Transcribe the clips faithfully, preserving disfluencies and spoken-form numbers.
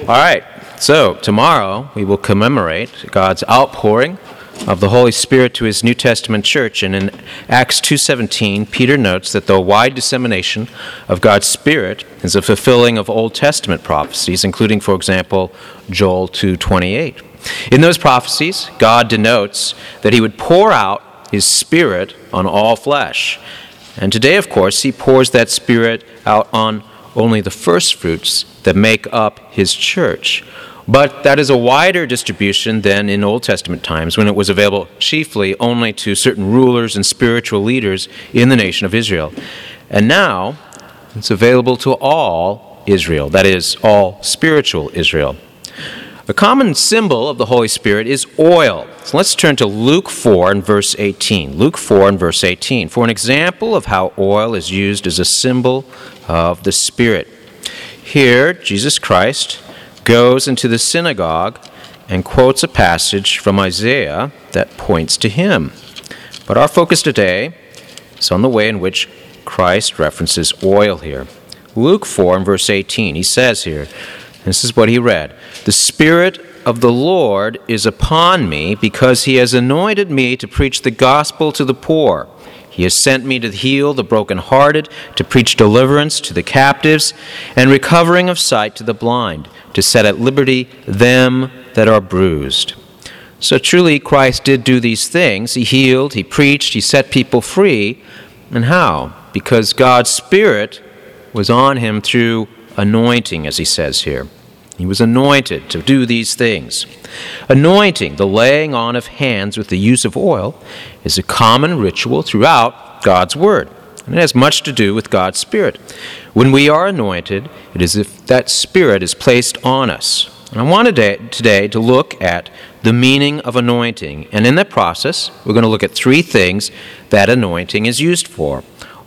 All right, so tomorrow we will commemorate God's outpouring of the Holy Spirit to his New Testament church. And in Acts two seventeen, Peter notes that the wide dissemination of God's Spirit is a fulfilling of Old Testament prophecies, including, for example, Joel two twenty-eight. In those prophecies, God denotes that he would pour out his Spirit on all flesh. And today, of course, he pours that Spirit out on only the first fruits that make up his church. But that is a wider distribution than in Old Testament times, when it was available chiefly only to certain rulers and spiritual leaders in the nation of Israel. And now it's available to all Israel, that is, all spiritual Israel. A common symbol of the Holy Spirit is oil. So let's turn to Luke four and verse eighteen. Luke four and verse eighteen for an example of how oil is used as a symbol of the Spirit. Here, Jesus Christ goes into the synagogue and quotes a passage from Isaiah that points to him. But our focus today is on the way in which Christ references oil here. Luke four and verse eighteen, he says here, this is what he read, "The Spirit of the Lord is upon me because he has anointed me to preach the gospel to the poor. He has sent me to heal the brokenhearted, to preach deliverance to the captives, and recovering of sight to the blind, to set at liberty them that are bruised." So truly Christ did do these things. He healed, he preached, he set people free. And how? Because God's Spirit was on him through anointing, as he says here. He was anointed to do these things. Anointing, the laying on of hands with the use of oil, is a common ritual throughout God's Word. And it has much to do with God's Spirit. When we are anointed, it is as if that Spirit is placed on us. And I wanted today to look at the meaning of anointing. And in that process, we're going to look at three things that anointing is used for,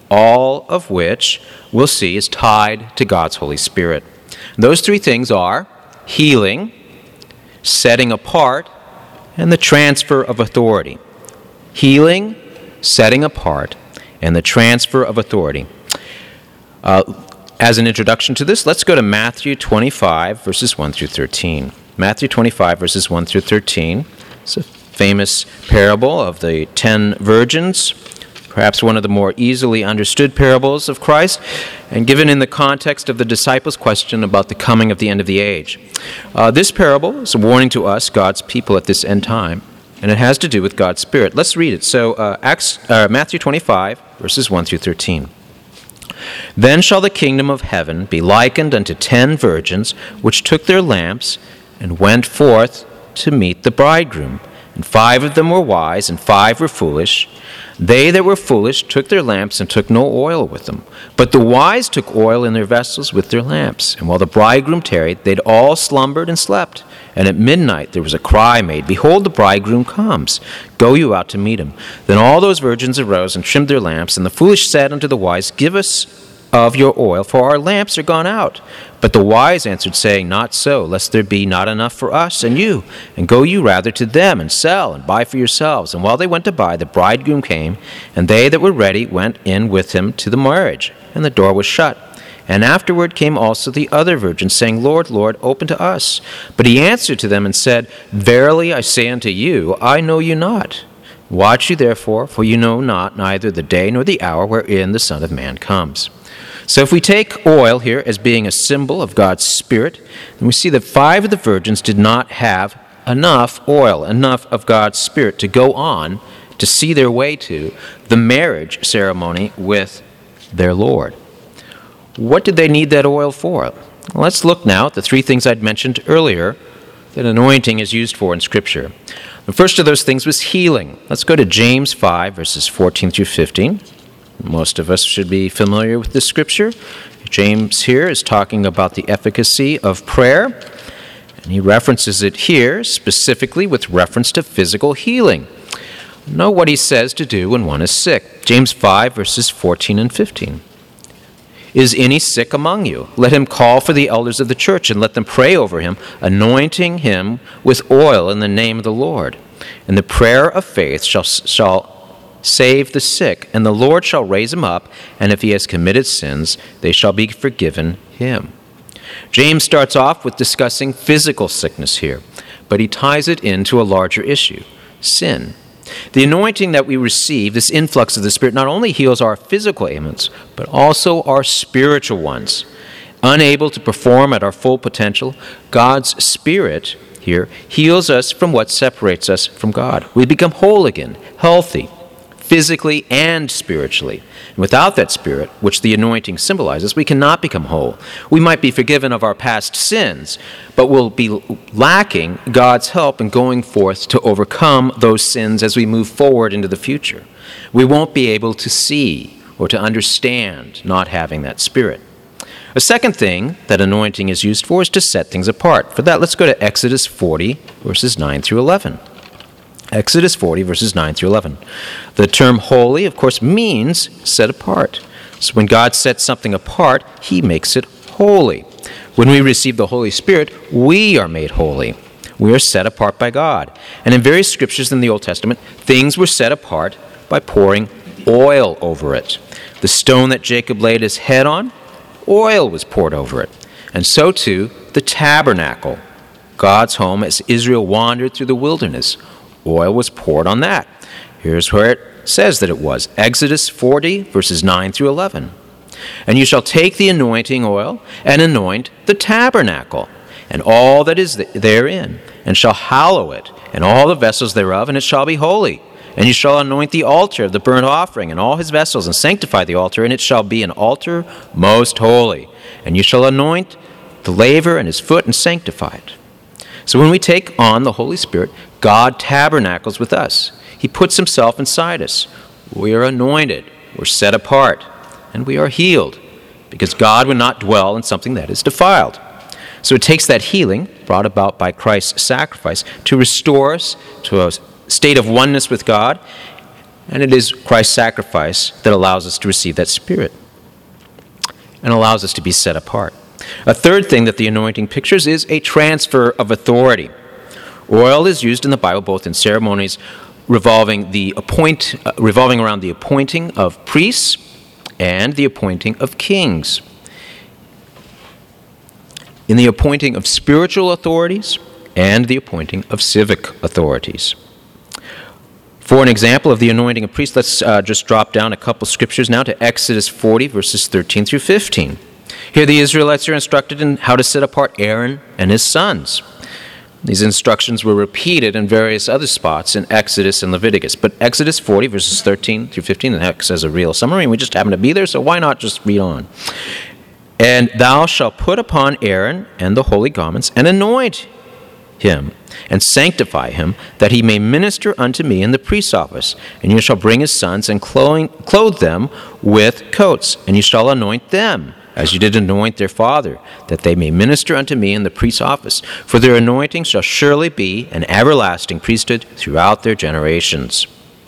all of which we'll see is tied to God's Holy Spirit. Those three things are healing, setting apart, and the transfer of authority. Healing, setting apart, and the transfer of authority. Uh, as an introduction to this, let's go to Matthew twenty-five, verses one through thirteen. Matthew twenty-five, verses one through thirteen. It's a famous parable of the ten virgins, perhaps one of the more easily understood parables of Christ, and given in the context of the disciples' question about the coming of the end of the age. Uh, this parable is a warning to us, God's people at this end time, and it has to do with God's Spirit. Let's read it. So uh, Acts, uh, Matthew twenty-five, verses one through thirteen. "Then shall the kingdom of heaven be likened unto ten virgins, which took their lamps and went forth to meet the bridegroom. And five of them were wise, and five were foolish. They that were foolish took their lamps and took no oil with them. But the wise took oil in their vessels with their lamps. And while the bridegroom tarried, they'd all slumbered and slept. And at midnight there was a cry made, Behold, the bridegroom comes. Go you out to meet him. Then all those virgins arose and trimmed their lamps. And the foolish said unto the wise, Give us of your oil, for our lamps are gone out. But the wise answered, saying, Not so, lest there be not enough for us and you. And go you rather to them, and sell, and buy for yourselves. And while they went to buy, the bridegroom came, and they that were ready went in with him to the marriage, and the door was shut. And afterward came also the other virgins, saying, Lord, Lord, open to us. But he answered to them and said, Verily I say unto you, I know you not. Watch you therefore, for you know not neither the day nor the hour wherein the Son of Man comes." So if we take oil here as being a symbol of God's Spirit, then we see that five of the virgins did not have enough oil, enough of God's Spirit to go on to see their way to the marriage ceremony with their Lord. What did they need that oil for? Well, let's look now at the three things I'd mentioned earlier that anointing is used for in Scripture. The first of those things was healing. Let's go to James five, verses fourteen through fifteen. Most of us should be familiar with this scripture. James here is talking about the efficacy of prayer, and he references it here specifically with reference to physical healing. Know what he says to do when one is sick. James five, verses fourteen and fifteen. "Is any sick among you? Let him call for the elders of the church, and let them pray over him, anointing him with oil in the name of the Lord. And the prayer of faith shall shall save the sick, and the Lord shall raise him up, and if he has committed sins, they shall be forgiven him." James starts off with discussing physical sickness here, but he ties it into a larger issue, sin. The anointing that we receive, this influx of the Spirit, not only heals our physical ailments, but also our spiritual ones. Unable to perform at our full potential, God's Spirit here heals us from what separates us from God. We become whole again, healthy, physically and spiritually. And without that Spirit, which the anointing symbolizes, we cannot become whole. We might be forgiven of our past sins, but we'll be lacking God's help in going forth to overcome those sins as we move forward into the future. We won't be able to see or to understand not having that Spirit. A second thing that anointing is used for is to set things apart. For that, let's go to Exodus forty, verses nine through eleven. Exodus forty, verses nine through eleven. The term holy, of course, means set apart. So when God sets something apart, he makes it holy. When we receive the Holy Spirit, we are made holy. We are set apart by God. And in various scriptures in the Old Testament, things were set apart by pouring oil over it. The stone that Jacob laid his head on, oil was poured over it. And so too, the tabernacle, God's home as Israel wandered through the wilderness. Oil was poured on that. Here's where it says that it was. Exodus forty, verses nine through eleven. And you shall take the anointing oil and anoint the tabernacle and all that is therein, and shall hallow it and all the vessels thereof, and it shall be holy. And you shall anoint the altar of the burnt offering and all his vessels, and sanctify the altar, and it shall be an altar most holy. And you shall anoint the laver and his foot, and sanctify it. So when we take on the Holy Spirit, God tabernacles with us. He puts himself inside us. We are anointed, we're set apart, and we are healed, because God would not dwell in something that is defiled. So it takes that healing brought about by Christ's sacrifice to restore us to a state of oneness with God, and it is Christ's sacrifice that allows us to receive that Spirit and allows us to be set apart. A third thing that the anointing pictures is a transfer of authority. Oil is used in the Bible both in ceremonies revolving the appoint uh, revolving around the appointing of priests and the appointing of kings. In the appointing of spiritual authorities and the appointing of civic authorities. For an example of the anointing of priests, let's uh, just drop down a couple scriptures now to Exodus forty, verses thirteen through fifteen. Here the Israelites are instructed in how to set apart Aaron and his sons. These instructions were repeated in various other spots in Exodus and Leviticus. But Exodus forty, verses thirteen through fifteen, and that says a real summary, and we just happen to be there, so why not just read on? And thou shalt put upon Aaron and the holy garments, and anoint him, and sanctify him, that he may minister unto me in the priest's office. And you shall bring his sons, and clothe them with coats, and you shall anoint them, as you did anoint their father, that they may minister unto me in the priest's office. For their anointing shall surely be an everlasting priesthood throughout their generations.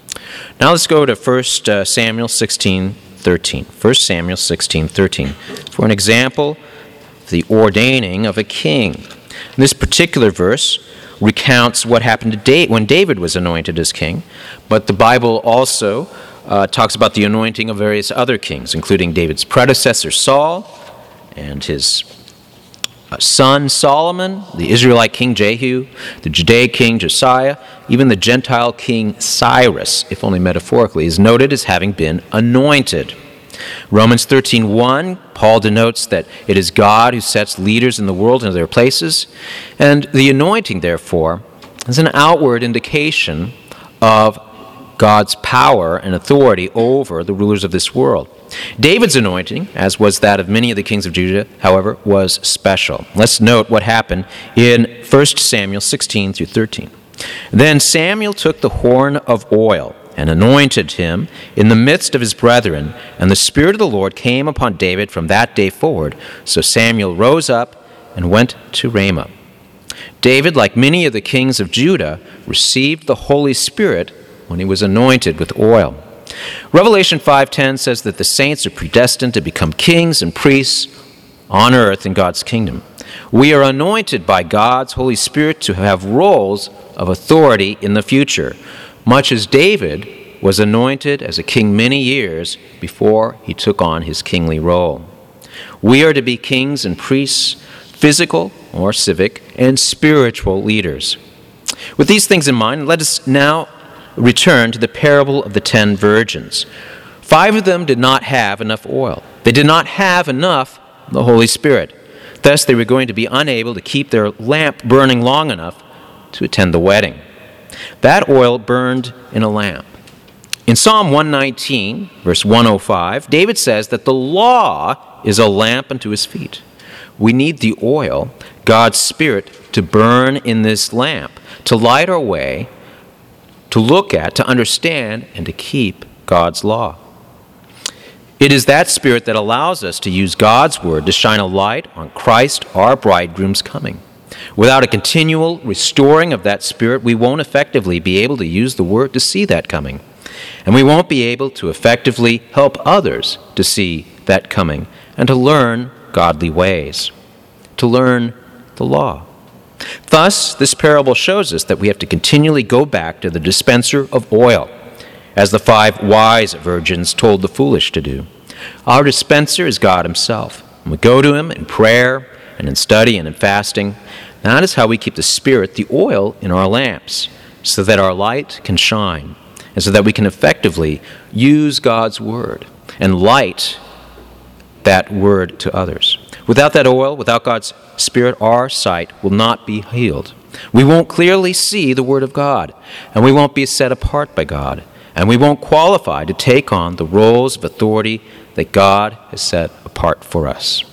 Now let's go to First Samuel sixteen thirteen. First Samuel sixteen thirteen. For an example, the ordaining of a king. This particular verse recounts what happened to David when David was anointed as king, but the Bible also Uh, talks about the anointing of various other kings, including David's predecessor Saul and his uh, son Solomon, the Israelite king Jehu, the Judaic king Josiah, even the Gentile king Cyrus, if only metaphorically, is noted as having been anointed. Romans thirteen one, Paul denotes that it is God who sets leaders in the world into their places, and the anointing, therefore, is an outward indication of God's power and authority over the rulers of this world. David's anointing, as was that of many of the kings of Judah, however, was special. Let's note what happened in First Samuel sixteen through thirteen. Then Samuel took the horn of oil and anointed him in the midst of his brethren, and the Spirit of the Lord came upon David from that day forward. So Samuel rose up and went to Ramah. David, like many of the kings of Judah, received the Holy Spirit when he was anointed with oil. Revelation five ten says that the saints are predestined to become kings and priests on earth in God's kingdom. We are anointed by God's Holy Spirit to have roles of authority in the future, much as David was anointed as a king many years before he took on his kingly role. We are to be kings and priests, physical or civic, and spiritual leaders. With these things in mind, let us now return to the parable of the ten virgins. Five of them did not have enough oil. They did not have enough of the Holy Spirit. Thus, they were going to be unable to keep their lamp burning long enough to attend the wedding. That oil burned in a lamp. In Psalm one nineteen, verse one oh five, David says that the law is a lamp unto his feet. We need the oil, God's Spirit, to burn in this lamp, to light our way, to look at, to understand, and to keep God's law. It is that Spirit that allows us to use God's Word to shine a light on Christ, our bridegroom's coming. Without a continual restoring of that Spirit, we won't effectively be able to use the Word to see that coming. And we won't be able to effectively help others to see that coming and to learn godly ways, to learn the law. Thus, this parable shows us that we have to continually go back to the dispenser of oil, as the five wise virgins told the foolish to do. Our dispenser is God himself. And we go to him in prayer and in study and in fasting. That is how we keep the Spirit, the oil, in our lamps, so that our light can shine, and so that we can effectively use God's Word and light that Word to others. Without that oil, without God's Spirit, our sight will not be healed. We won't clearly see the Word of God, and we won't be set apart by God, and we won't qualify to take on the roles of authority that God has set apart for us.